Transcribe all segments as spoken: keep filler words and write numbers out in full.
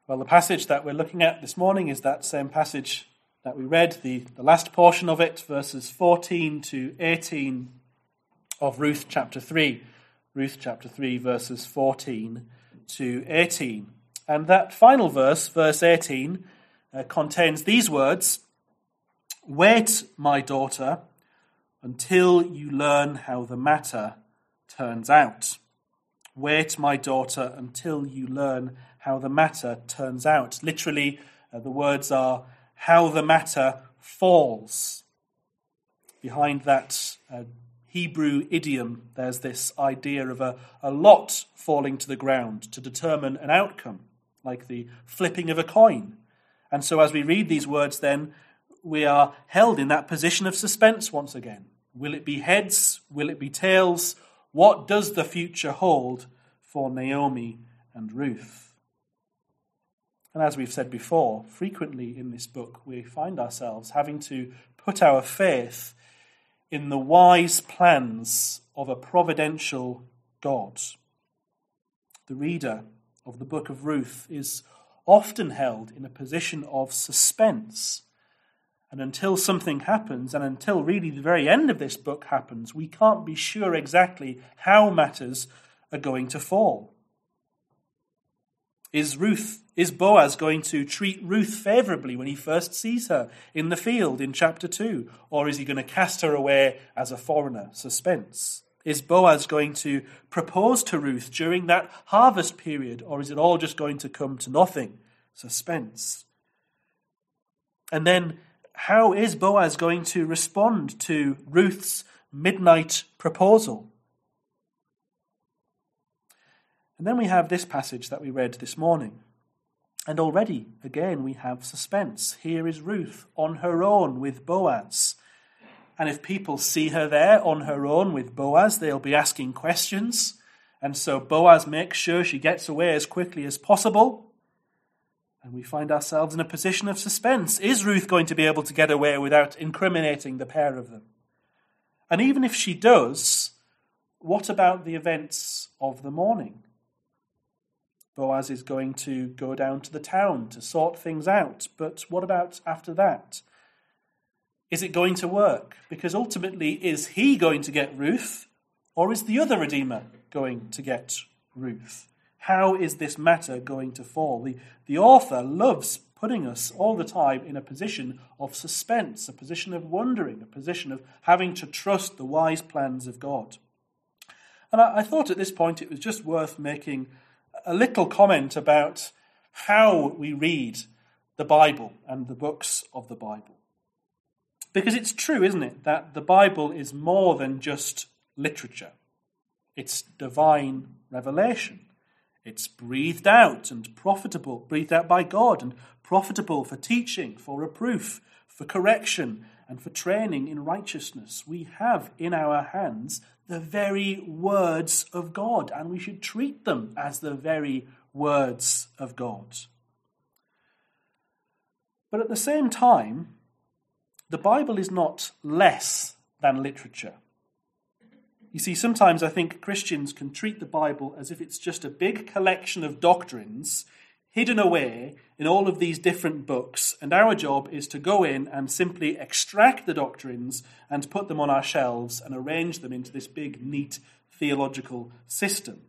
Well, the passage that we're looking at this morning is that same passage that we read, the, the last portion of it, verses fourteen to eighteen of Ruth chapter three. Ruth chapter three, verses fourteen to eighteen. And that final verse, verse eighteen, uh, contains these words: "Wait, my daughter, until you learn how the matter turns out." Wait, my daughter, until you learn how the matter turns out. Literally, uh, the words are, how the matter falls. Behind that uh, Hebrew idiom, there's this idea of a, a lot falling to the ground to determine an outcome, like the flipping of a coin. And so as we read these words then, we are held in that position of suspense once again. Will it be heads? Will it be tails? What does the future hold for Naomi and Ruth? And as we've said before, frequently in this book we find ourselves having to put our faith in the wise plans of a providential God. The reader of the book of Ruth is often held in a position of suspense. And until something happens, and until really the very end of this book happens, we can't be sure exactly how matters are going to fall. Is Ruth, is Boaz going to treat Ruth favorably when he first sees her in the field in chapter two? Or is he going to cast her away as a foreigner? Suspense. Is Boaz going to propose to Ruth during that harvest period? Or is it all just going to come to nothing? Suspense. And then, how is Boaz going to respond to Ruth's midnight proposal? And then we have this passage that we read this morning. And already, again, we have suspense. Here is Ruth on her own with Boaz. And if people see her there on her own with Boaz, they'll be asking questions. And so Boaz makes sure she gets away as quickly as possible. And we find ourselves in a position of suspense. Is Ruth going to be able to get away without incriminating the pair of them? And even if she does, what about the events of the morning? Boaz is going to go down to the town to sort things out. But what about after that? Is it going to work? Because ultimately, is he going to get Ruth? Or is the other Redeemer going to get Ruth? How is this matter going to fall? The, the author loves putting us all the time in a position of suspense, a position of wondering, a position of having to trust the wise plans of God. And I, I thought at this point it was just worth making a little comment about how we read the Bible and the books of the Bible. Because it's true, isn't it, that the Bible is more than just literature. It's divine revelation. It's breathed out and profitable, breathed out by God and profitable for teaching, for reproof, for correction, and for training in righteousness. We have in our hands the very words of God, and we should treat them as the very words of God. But at the same time, the Bible is not less than literature. You see, sometimes I think Christians can treat the Bible as if it's just a big collection of doctrines hidden away in all of these different books, and our job is to go in and simply extract the doctrines and put them on our shelves and arrange them into this big, neat theological system.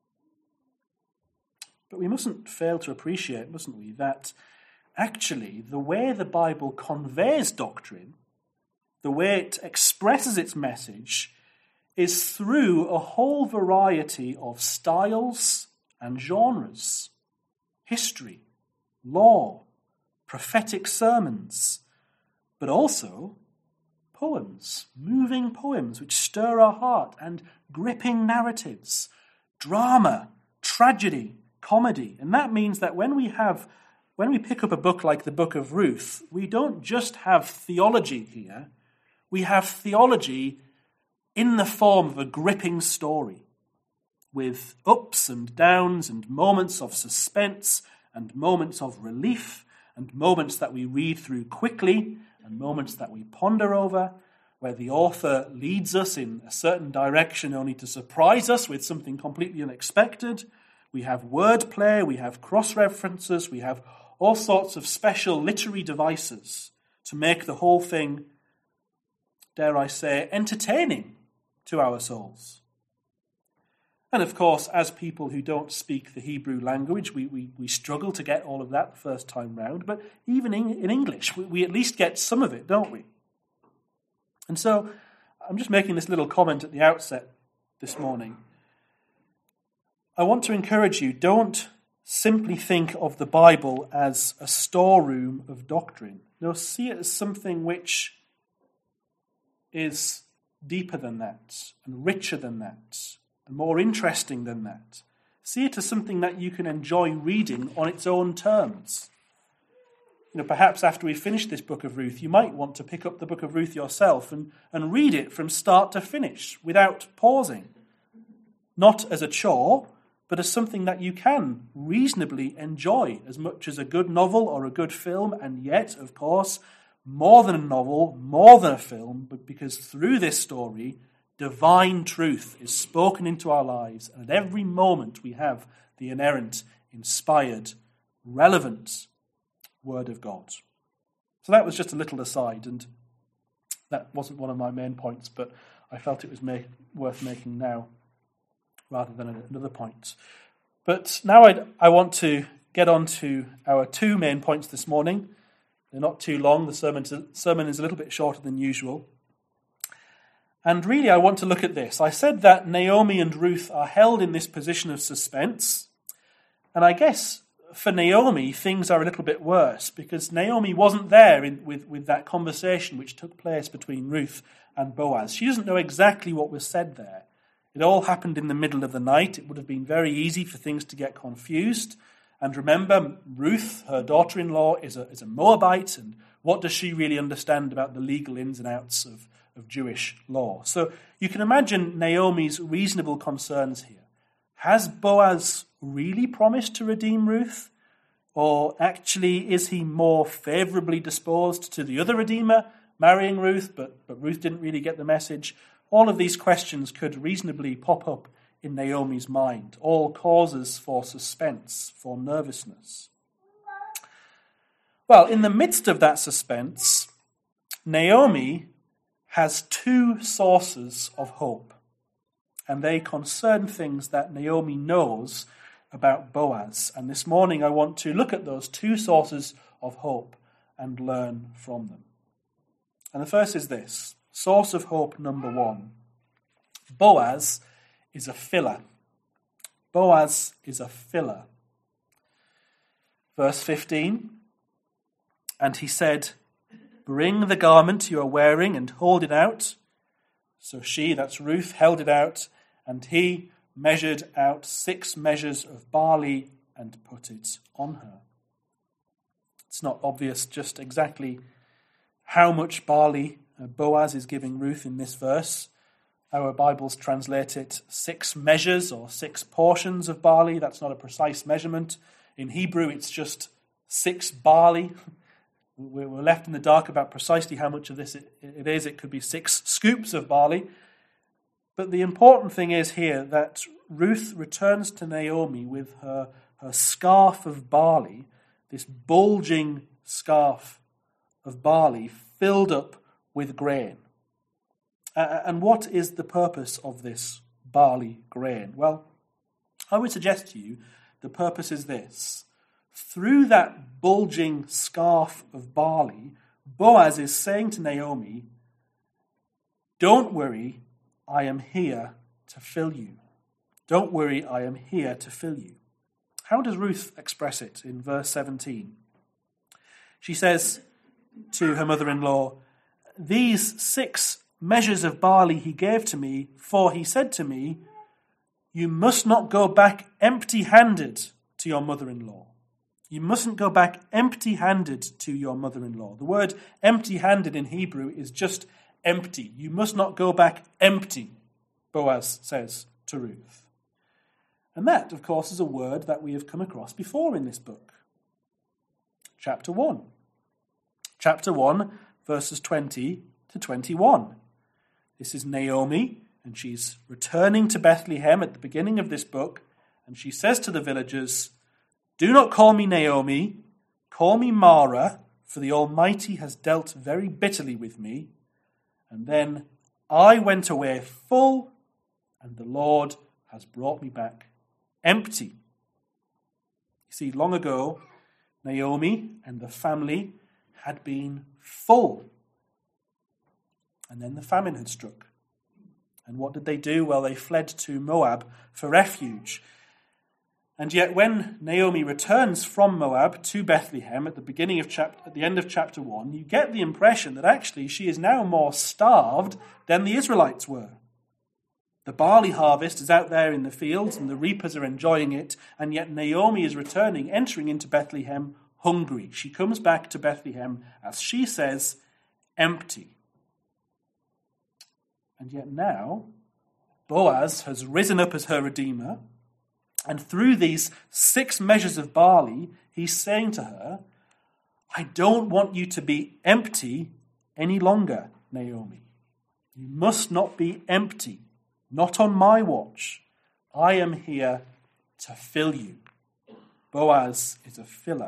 But we mustn't fail to appreciate, mustn't we, that actually the way the Bible conveys doctrine, the way it expresses its message, is through a whole variety of styles and genres. History, law, prophetic sermons, but also poems, moving poems which stir our heart, and gripping narratives, drama, tragedy, comedy. And that means that when we have, when we pick up a book like the Book of Ruth, we don't just have theology here, we have theology in the form of a gripping story, with ups and downs and moments of suspense and moments of relief and moments that we read through quickly and moments that we ponder over, where the author leads us in a certain direction only to surprise us with something completely unexpected, we have wordplay, we have cross-references, we have all sorts of special literary devices to make the whole thing, dare I say, entertaining to our souls. And of course, as people who don't speak the Hebrew language, we, we, we struggle to get all of that the first time round. But even in, in English, we, we at least get some of it, don't we? And so I'm just making this little comment at the outset this morning. I want to encourage you, don't simply think of the Bible as a storeroom of doctrine. No, see it as something which is deeper than that, and richer than that, and more interesting than that. See it as something that you can enjoy reading on its own terms. You know, perhaps after we finish this book of Ruth, you might want to pick up the book of Ruth yourself and, and read it from start to finish without pausing. Not as a chore, but as something that you can reasonably enjoy as much as a good novel or a good film, and yet, of course, more than a novel, more than a film, but because through this story, divine truth is spoken into our lives, and at every moment we have the inerrant, inspired, relevant Word of God. So that was just a little aside, and that wasn't one of my main points, but I felt it was make, worth making now rather than another point. But now I'd, I want to get on to our two main points this morning. They're not too long. The sermon, sermon is a little bit shorter than usual. And really, I want to look at this. I said that Naomi and Ruth are held in this position of suspense. And I guess for Naomi, things are a little bit worse, because Naomi wasn't there in, with, with that conversation which took place between Ruth and Boaz. She doesn't know exactly what was said there. It all happened in the middle of the night. It would have been very easy for things to get confused. And remember, Ruth, her daughter-in-law, is a, is a Moabite, and what does she really understand about the legal ins and outs of, of Jewish law? So you can imagine Naomi's reasonable concerns here. Has Boaz really promised to redeem Ruth? Or actually, is he more favorably disposed to the other redeemer, marrying Ruth, but, but Ruth didn't really get the message? All of these questions could reasonably pop up in Naomi's mind, all causes for suspense, for nervousness. Well, in the midst of that suspense, Naomi has two sources of hope, and they concern things that Naomi knows about Boaz. And this morning I want to look at those two sources of hope and learn from them. And the first is this, source of hope number one. Boaz is a filler. Boaz is a filler. Verse fifteen, and he said, bring the garment you are wearing and hold it out. So she, that's Ruth, held it out, and he measured out six measures of barley and put it on her. It's not obvious just exactly how much barley Boaz is giving Ruth in this verse. Our Bibles translate it six measures or six portions of barley. That's not a precise measurement. In Hebrew, it's just six barley. We're left in the dark about precisely how much of this it is. It could be six scoops of barley. But the important thing is here that Ruth returns to Naomi with her, her scarf of barley, this bulging scarf of barley filled up with grain. Uh, and what is the purpose of this barley grain? Well, I would suggest to you the purpose is this. Through that bulging scarf of barley, Boaz is saying to Naomi, don't worry, I am here to fill you. Don't worry, I am here to fill you. How does Ruth express it in verse seventeen? She says to her mother-in-law, these six measures of barley he gave to me, for he said to me, you must not go back empty-handed to your mother-in-law. You mustn't go back empty-handed to your mother-in-law. The word empty-handed in Hebrew is just empty. You must not go back empty, Boaz says to Ruth. And that, of course, is a word that we have come across before in this book. Chapter one. Chapter one, verses twenty to twenty-one. This is Naomi, and she's returning to Bethlehem at the beginning of this book, And she says to the villagers, "Do not call me Naomi, call me Mara, for the Almighty has dealt very bitterly with me. And then I went away full, and the Lord has brought me back empty." You see, long ago, Naomi and the family had been full. And then the famine had struck. And what did they do? Well, they fled to Moab for refuge. And yet when Naomi returns from Moab to Bethlehem at the beginning of chapter, at the end of chapter one, you get the impression that actually she is now more starved than the Israelites were. The barley harvest is out there in the fields and the reapers are enjoying it, and yet Naomi is returning, entering into Bethlehem hungry. She comes back to Bethlehem, as she says, empty. And yet now, Boaz has risen up as her redeemer, and through these six measures of barley, he's saying to her, "I don't want you to be empty any longer, Naomi. You must not be empty, not on my watch. I am here to fill you." Boaz is a filler.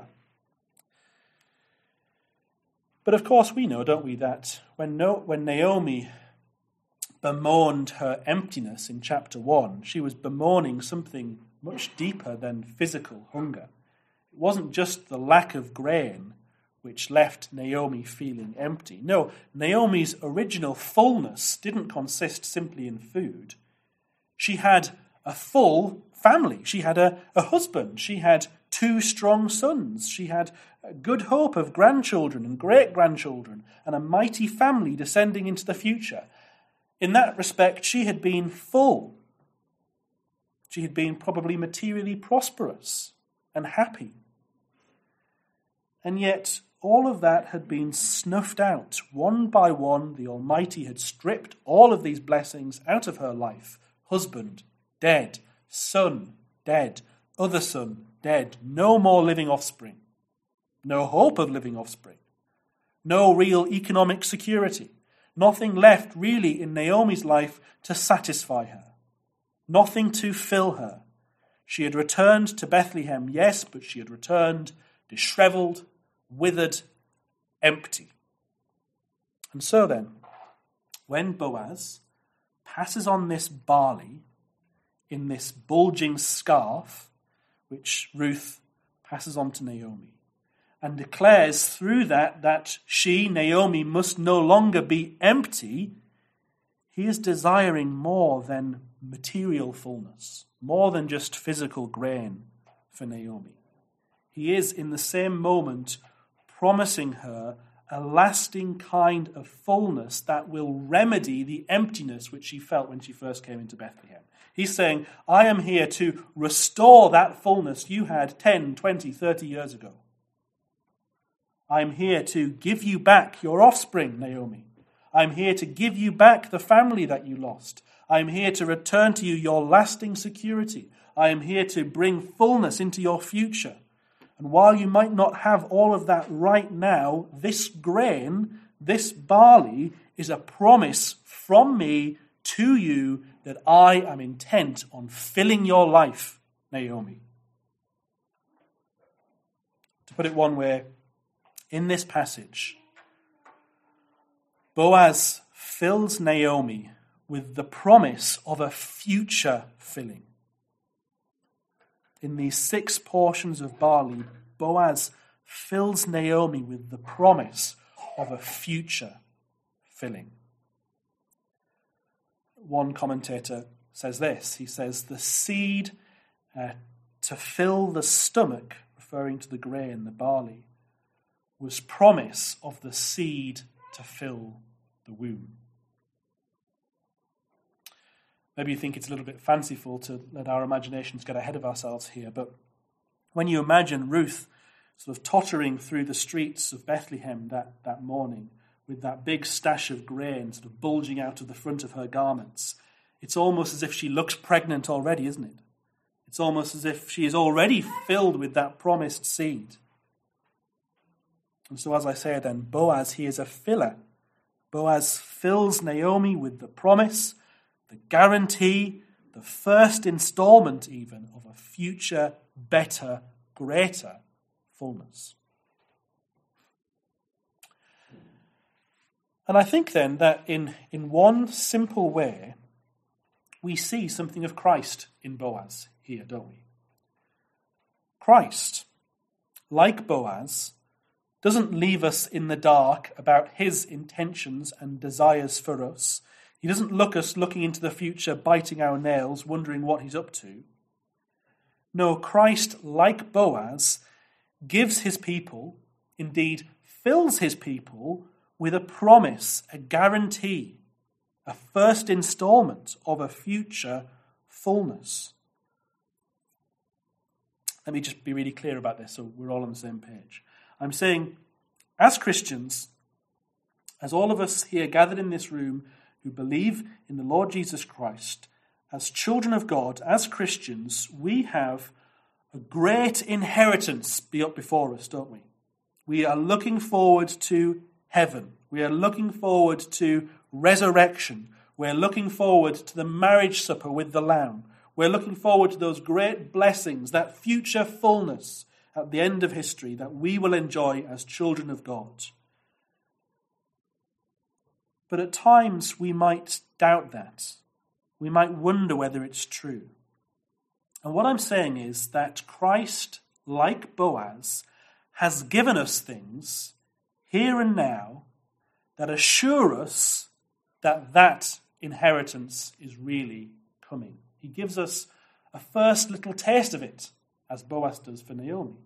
But of course we know, don't we, that when, no, when Naomi bemoaned her emptiness in chapter one, she was bemoaning something much deeper than physical hunger. It wasn't just the lack of grain which left Naomi feeling empty. No, Naomi's original fullness didn't consist simply in food. She had a full family. She had a, a husband. She had two strong sons. She had a good hope of grandchildren and great-grandchildren and a mighty family descending into the future. In that respect, she had been full. She had been probably materially prosperous and happy. And yet, all of that had been snuffed out. One by one, the Almighty had stripped all of these blessings out of her life. Husband, dead. Son, dead. Other son, dead. No more living offspring. No hope of living offspring. No real economic security. Nothing left really in Naomi's life to satisfy her. Nothing to fill her. She had returned to Bethlehem, yes, but she had returned disheveled, withered, empty. And so then, when Boaz passes on this barley in this bulging scarf, which Ruth passes on to Naomi, and declares through that that she, Naomi, must no longer be empty, he is desiring more than material fullness, more than just physical grain for Naomi. He is, in the same moment, promising her a lasting kind of fullness that will remedy the emptiness which she felt when she first came into Bethlehem. He's saying, I am here to restore that fullness you had ten, twenty, thirty years ago. I'm here to give you back your offspring, Naomi. I'm here to give you back the family that you lost. I'm here to return to you your lasting security. I am here to bring fullness into your future. And while you might not have all of that right now, this grain, this barley, is a promise from me to you that I am intent on filling your life, Naomi. To put it one way, in this passage, Boaz fills Naomi with the promise of a future filling. In these six portions of barley, Boaz fills Naomi with the promise of a future filling. One commentator says this. He says, the seed uh, to fill the stomach, referring to the grain, the barley, was promise of the seed to fill the womb. Maybe you think it's a little bit fanciful to let our imaginations get ahead of ourselves here, but when you imagine Ruth sort of tottering through the streets of Bethlehem that, that morning with that big stash of grain sort of bulging out of the front of her garments, it's almost as if she looks pregnant already, isn't it? It's almost as if she is already filled with that promised seed. And so as I say then, Boaz, he is a filler. Boaz fills Naomi with the promise, the guarantee, the first installment even of a future, better, greater fullness. And I think then that in, in one simple way, we see something of Christ in Boaz here, don't we? Christ, like Boaz, doesn't leave us in the dark about his intentions and desires for us. He doesn't look us looking into the future, biting our nails, wondering what he's up to. No, Christ, like Boaz, gives his people, indeed fills his people, with a promise, a guarantee, a first installment of a future fullness. Let me just be really clear about this so we're all on the same page. I'm saying, as Christians, as all of us here gathered in this room who believe in the Lord Jesus Christ, as children of God, as Christians, we have a great inheritance be up before us, don't we? We are looking forward to heaven. We are looking forward to resurrection. We're looking forward to the marriage supper with the Lamb. We're looking forward to those great blessings, that future fullness at the end of history that we will enjoy as children of God. But at times we might doubt that. We might wonder whether it's true. And what I'm saying is that Christ, like Boaz, has given us things here and now that assure us that that inheritance is really coming. He gives us a first little taste of it, as Boaz does for Naomi.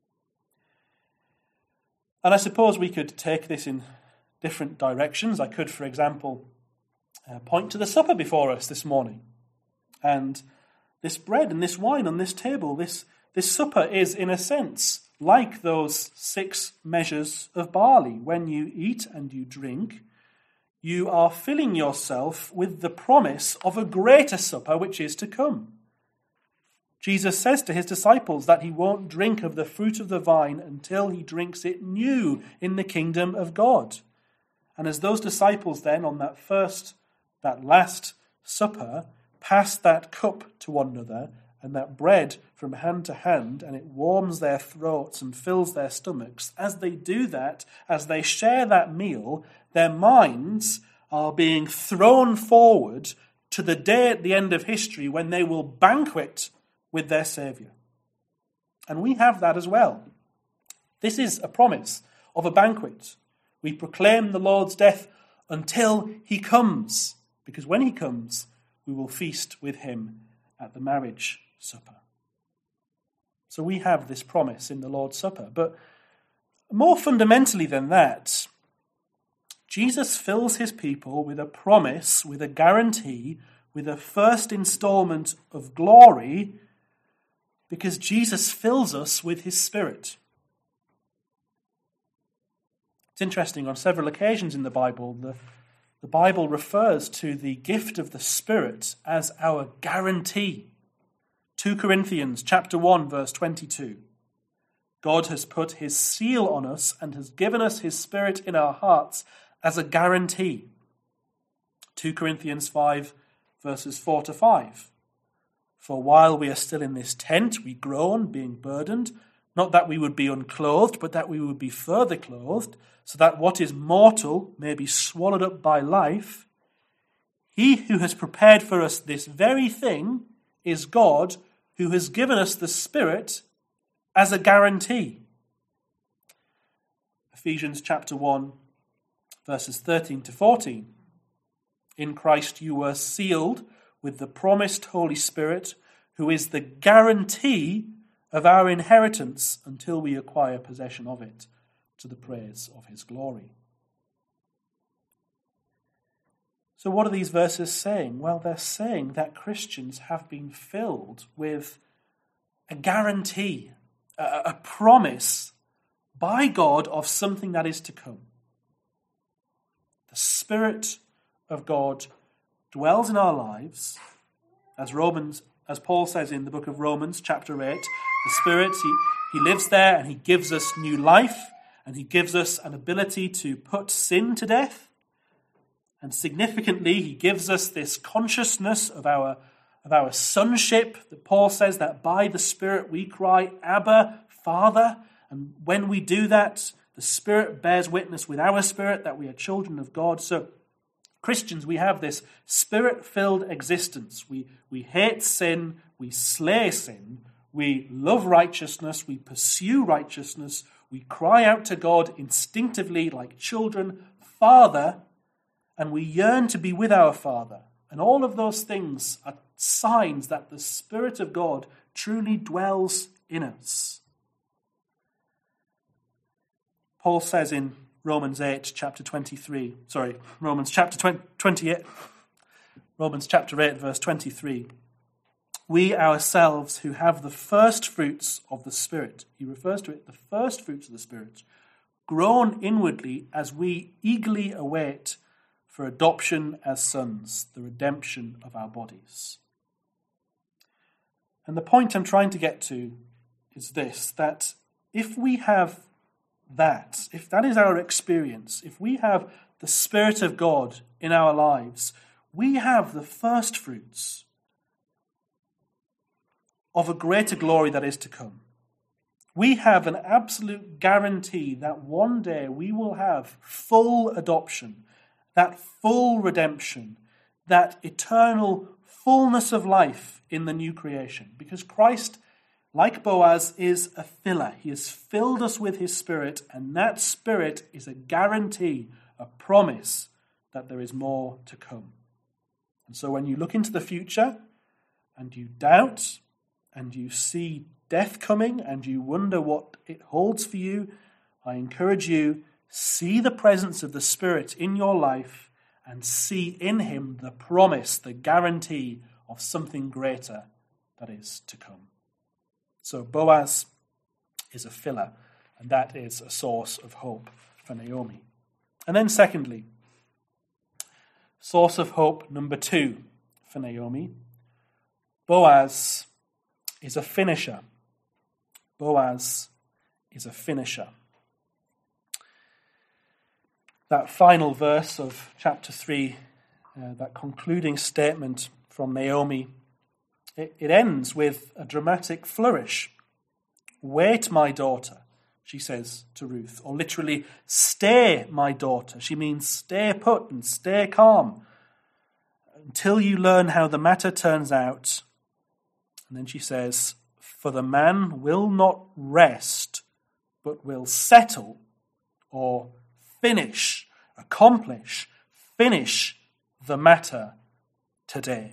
And I suppose we could take this in different directions. I could, for example, uh, point to the supper before us this morning. And this bread and this wine on this table, this, this supper is, in a sense, like those six measures of barley. When you eat and you drink, you are filling yourself with the promise of a greater supper which is to come. Jesus says to his disciples that he won't drink of the fruit of the vine until he drinks it new in the kingdom of God. And as those disciples then on that first, that last supper, pass that cup to one another and that bread from hand to hand, and it warms their throats and fills their stomachs, as they do that, as they share that meal, their minds are being thrown forward to the day at the end of history when they will banquet with their Saviour. And we have that as well. This is a promise of a banquet. We proclaim the Lord's death until he comes, because when he comes, we will feast with him at the marriage supper. So we have this promise in the Lord's Supper. But more fundamentally than that, Jesus fills his people with a promise, with a guarantee, with a first installment of glory, because Jesus fills us with his Spirit. It's interesting, on several occasions in the Bible, the, the Bible refers to the gift of the Spirit as our guarantee. Second Corinthians chapter one, verse twenty-two. God has put his seal on us and has given us his Spirit in our hearts as a guarantee. Second Corinthians five, verses four to five. For while we are still in this tent, we groan, being burdened, not that we would be unclothed, but that we would be further clothed, so that what is mortal may be swallowed up by life. He who has prepared for us this very thing is God, who has given us the Spirit as a guarantee. Ephesians chapter one, verses thirteen to fourteen. In Christ you were sealed with the promised Holy Spirit, who is the guarantee of our inheritance until we acquire possession of it, to the praise of his glory. So what are these verses saying? Well, they're saying that Christians have been filled with a guarantee, a, a promise by God of something that is to come. The Spirit of God dwells in our lives, as Romans, as Paul says in the book of Romans, chapter eight. The Spirit, he, he lives there and he gives us new life, and he gives us an ability to put sin to death. And significantly, he gives us this consciousness of our of our sonship, that Paul says that by the Spirit we cry, Abba, Father. And when we do that, the Spirit bears witness with our spirit that we are children of God. So Christians, we have this Spirit-filled existence. We, we hate sin, we slay sin, we love righteousness, we pursue righteousness, we cry out to God instinctively like children, Father, and we yearn to be with our Father. And all of those things are signs that the Spirit of God truly dwells in us. Paul says in Romans eight, chapter twenty-three, sorry, Romans chapter twenty-eight, Romans chapter eight, verse twenty-three, we ourselves who have the first fruits of the Spirit, he refers to it, the first fruits of the Spirit, groan inwardly as we eagerly await for adoption as sons, the redemption of our bodies. And the point I'm trying to get to is this, that if we have that, if that is our experience, if we have the Spirit of God in our lives, we have the first fruits of a greater glory that is to come. We have an absolute guarantee that one day we will have full adoption, that full redemption, that eternal fullness of life in the new creation. Because Christ, like Boaz, is a filler. He has filled us with his Spirit, and that Spirit is a guarantee, a promise that there is more to come. And so when you look into the future and you doubt and you see death coming and you wonder what it holds for you, I encourage you, see the presence of the Spirit in your life and see in him the promise, the guarantee of something greater that is to come. So Boaz is a filler, and that is a source of hope for Naomi. And then secondly, source of hope number two for Naomi, Boaz is a finisher. Boaz is a finisher. That final verse of chapter three, uh, that concluding statement from Naomi, it, it ends with a dramatic flourish. Wait, my daughter, she says to Ruth, or literally, stay, my daughter. She means stay put and stay calm until you learn how the matter turns out. And then she says, for the man will not rest, but will settle or finish, accomplish, finish the matter today.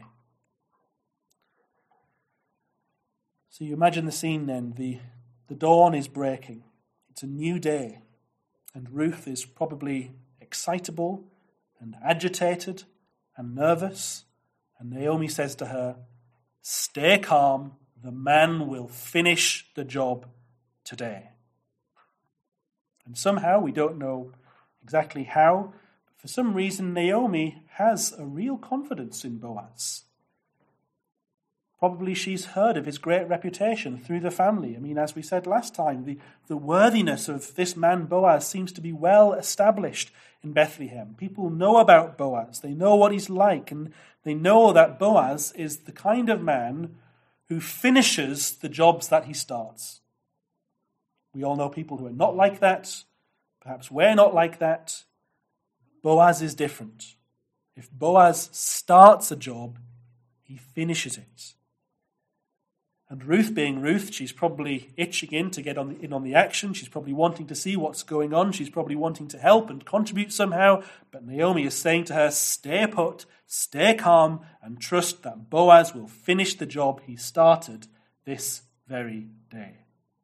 So you imagine the scene then. The, the dawn is breaking. It's a new day. And Ruth is probably excitable and agitated and nervous. And Naomi says to her, stay calm. The man will finish the job today. And somehow, we don't know exactly how, but for some reason Naomi has a real confidence in Boaz. Probably she's heard of his great reputation through the family. I mean, as we said last time, the, the worthiness of this man Boaz seems to be well established in Bethlehem. People know about Boaz. They know what he's like, and they know that Boaz is the kind of man who finishes the jobs that he starts. We all know people who are not like that. Perhaps we're not like that. Boaz is different. If Boaz starts a job, he finishes it. And Ruth being Ruth, she's probably itching in to get on the, in on the action. She's probably wanting to see what's going on. She's probably wanting to help and contribute somehow. But Naomi is saying to her, stay put, stay calm, and trust that Boaz will finish the job he started this very day.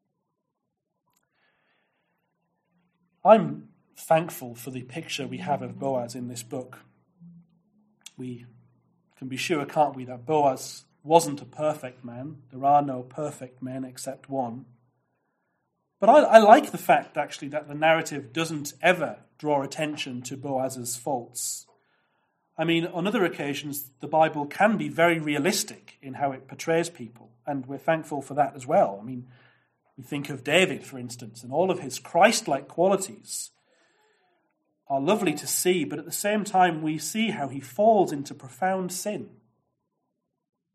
I'm thankful for the picture we have of Boaz in this book. We can be sure, can't we, that Boaz wasn't a perfect man. There are no perfect men except one. But I, I like the fact, actually, that the narrative doesn't ever draw attention to Boaz's faults. I mean, on other occasions, the Bible can be very realistic in how it portrays people, and we're thankful for that as well. I mean, we think of David, for instance, and all of his Christ-like qualities are lovely to see, but at the same time we see how he falls into profound sin.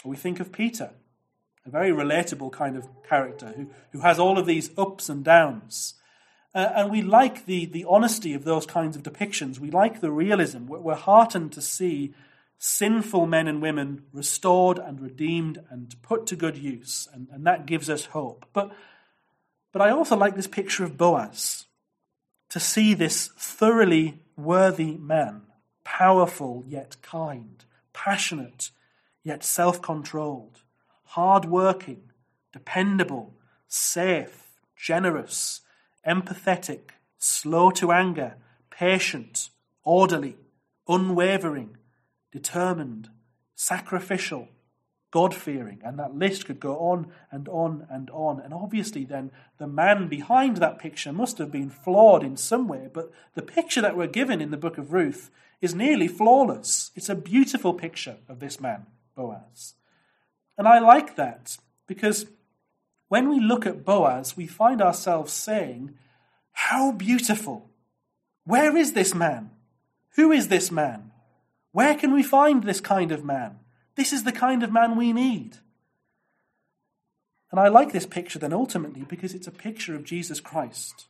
Or we think of Peter, a very relatable kind of character who, who has all of these ups and downs. Uh, and we like the, the honesty of those kinds of depictions. We like the realism. We're, we're heartened to see sinful men and women restored and redeemed and put to good use. And, and that gives us hope. But, but I also like this picture of Boaz, to see this thoroughly worthy man, powerful yet kind, passionate yet self-controlled, hard-working, dependable, safe, generous, empathetic, slow to anger, patient, orderly, unwavering, determined, sacrificial, God-fearing, and that list could go on and on and on. And obviously then the man behind that picture must have been flawed in some way, but the picture that we're given in the book of Ruth is nearly flawless. It's a beautiful picture of this man, Boaz. And I like that because when we look at Boaz, we find ourselves saying, how beautiful! Where is this man? Who is this man? Where can we find this kind of man? This is the kind of man we need. And I like this picture then ultimately because it's a picture of Jesus Christ.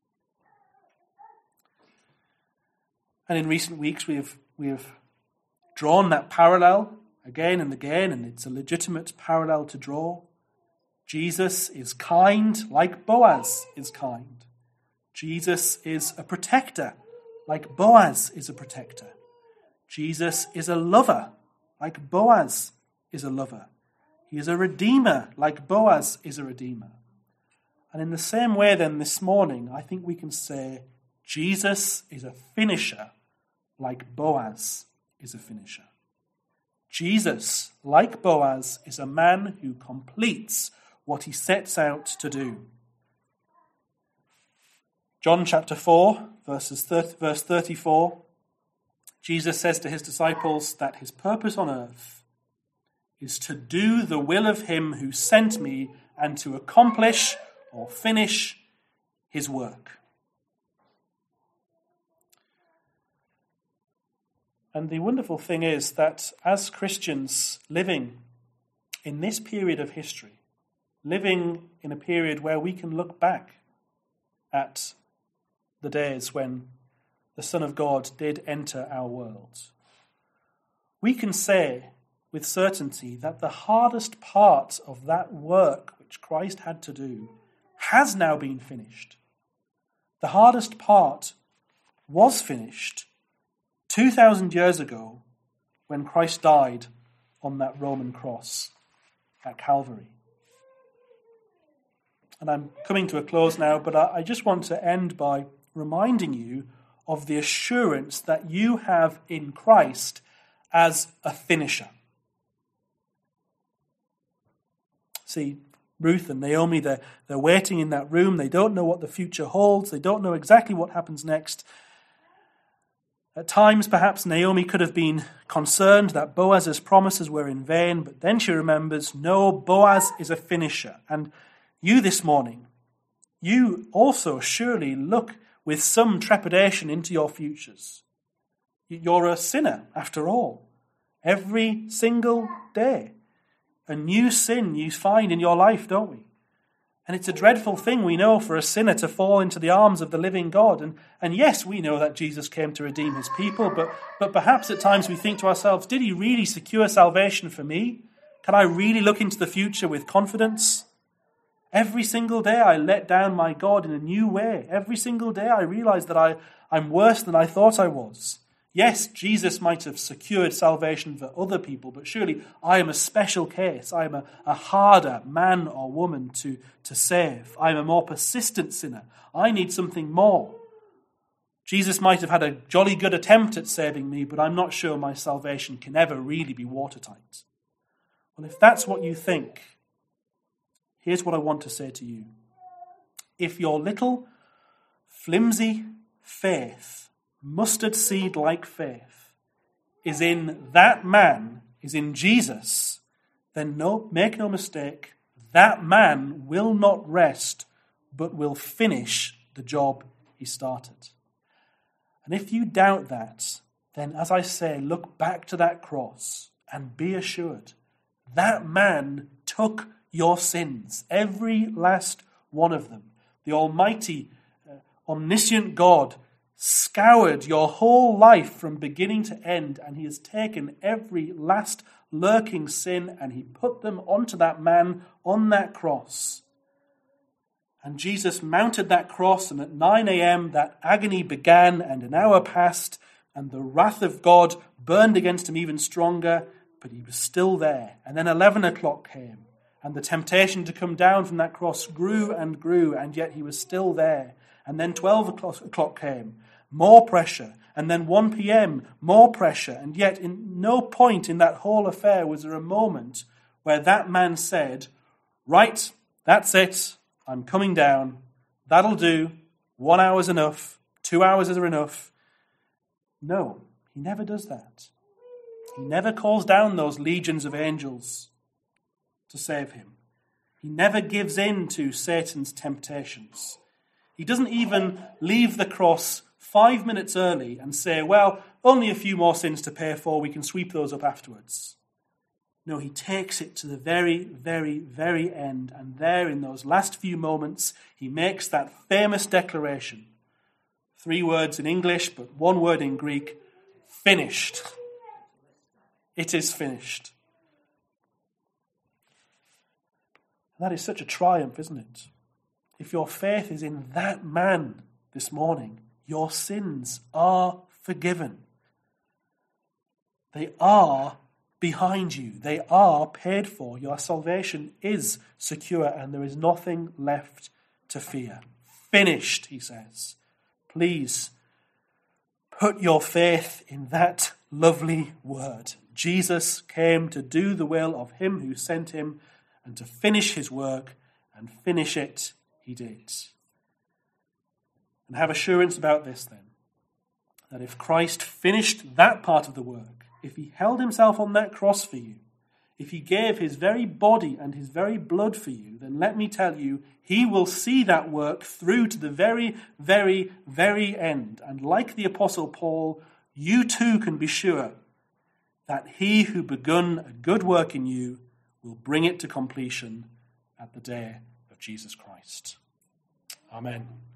And in recent weeks we have, we have drawn that parallel again and again, and it's a legitimate parallel to draw. Jesus is kind like Boaz is kind. Jesus is a protector like Boaz is a protector. Jesus is a lover like Boaz is a lover. He is a redeemer like Boaz is a redeemer. And in the same way then this morning, I think we can say Jesus is a finisher like Boaz is a finisher. Jesus, like Boaz, is a man who completes what he sets out to do. John chapter four, verses thirty, verse thirty-four, Jesus says to his disciples that his purpose on earth is to do the will of him who sent me and to accomplish or finish his work. And the wonderful thing is that as Christians living in this period of history, living in a period where we can look back at the days when the Son of God did enter our world, we can say with certainty that the hardest part of that work which Christ had to do has now been finished. The hardest part was finished two thousand years ago when Christ died on that Roman cross at Calvary. And I'm coming to a close now, but I just want to end by reminding you of the assurance that you have in Christ as a finisher. See, Ruth and Naomi, they're, they're waiting in that room. They don't know what the future holds. They don't know exactly what happens next. At times, perhaps Naomi could have been concerned that Boaz's promises were in vain, but then she remembers, no, Boaz is a finisher. And you this morning, you also surely look with some trepidation into your futures. You're a sinner, after all. Every single day, a new sin you find in your life, don't we? And it's a dreadful thing, we know, for a sinner to fall into the arms of the living God. And, and yes, we know that Jesus came to redeem his people, but, but perhaps at times we think to ourselves, did he really secure salvation for me? Can I really look into the future with confidence? Every single day I let down my God in a new way. Every single day I realize that I, I'm worse than I thought I was. Yes, Jesus might have secured salvation for other people, but surely I am a special case. I am a, a harder man or woman to, to save. I am a more persistent sinner. I need something more. Jesus might have had a jolly good attempt at saving me, but I'm not sure my salvation can ever really be watertight. Well, if that's what you think, here's what I want to say to you. If your little, flimsy faith, mustard seed-like faith, is in that man, is in Jesus, then no, make no mistake, that man will not rest, but will finish the job he started. And if you doubt that, then as I say, look back to that cross and be assured That man took your sins, every last one of them. The almighty, uh, omniscient God scoured your whole life from beginning to end, and he has taken every last lurking sin and he put them onto that man on that cross. And Jesus mounted that cross, and at nine a.m. that agony began, and an hour passed, and the wrath of God burned against him even stronger, but he was still there. And then eleven o'clock came, and the temptation to come down from that cross grew and grew, and yet he was still there. And then twelve o'clock came, more pressure. And then one p.m., more pressure. And yet in no point in that whole affair was there a moment where that man said, right, that's it, I'm coming down, that'll do, one hour's enough, two hours is enough. No, he never does that. He never calls down those legions of angels to save him. He never gives in to Satan's temptations. He doesn't even leave the cross five minutes early and say, well, only a few more sins to pay for, we can sweep those up afterwards. No, he takes it to the very, very, very end, and there in those last few moments, he makes that famous declaration. Three words in English, but one word in Greek, finished. It is finished. That is such a triumph, isn't it? If your faith is in that man this morning, your sins are forgiven. They are behind you. They are paid for. Your salvation is secure, and there is nothing left to fear. Finished, he says. Please put your faith in that lovely word. Jesus came to do the will of him who sent him and to finish his work, and finish it he did. And have assurance about this then, that if Christ finished that part of the work, if he held himself on that cross for you, if he gave his very body and his very blood for you, then let me tell you, he will see that work through to the very, very, very end. And like the Apostle Paul, you too can be sure that he who begun a good work in you will bring it to completion at the day of Jesus Christ. Amen.